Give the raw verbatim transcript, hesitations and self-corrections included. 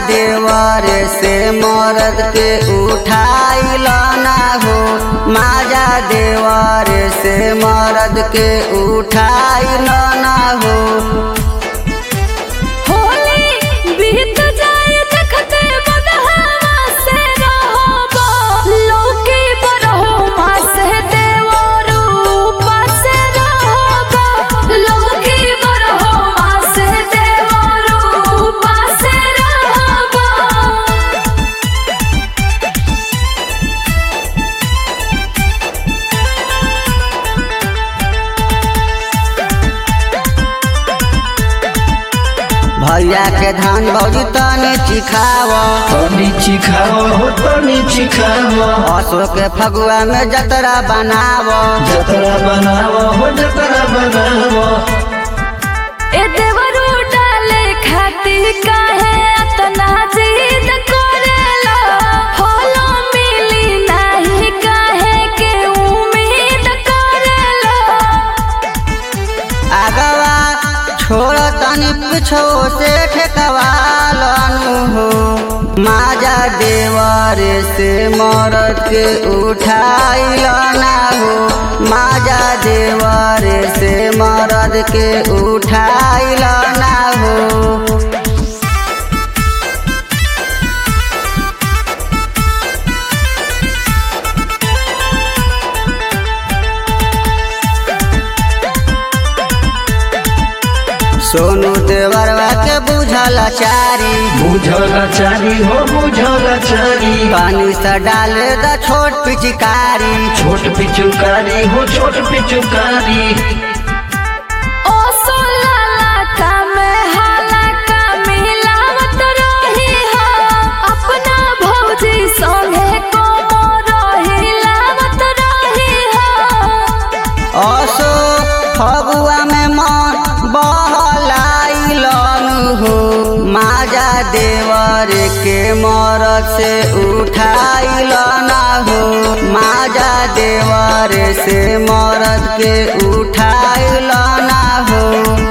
देवर से मरद के उठाइल ना हो, माजा देवर से मरद के उठाइल ना हो। भैया के धान भौजी तनी चिखाव, तनी चिखाव हो तनी चिखाव। अशोक के फगुआ में जतरा बनाव, जतरा बनाव हो जतरा बनाव। ए देवरू डाले खाती काहे अतना जिद करेला, होलो मिली नाही काहे के उम्मीद करेला। आगवा छोड़ तनी पिछो से ठेकवालनु हो, माजा देवर से मरद के उठाइल ना हो, माजा देवर से मरद के उठाइल ना हो। सोनू देवरवा के बुझला चारी, बुझला चारी हो बुझला चारी। पानी से डाले द छोट पिचकारी, छोट पिचुकारी हो छोट पिचुकारी। ओ सोलाला का में हाला का मिलावत रही हो, अपना भौजी संगे को रही लावत रही हो। असो फगुआ में मन बहलाइलन हो, माजा देवर के मरद से उठाइल ना हो, माजा देवर से मरद के उठाइल ना हो।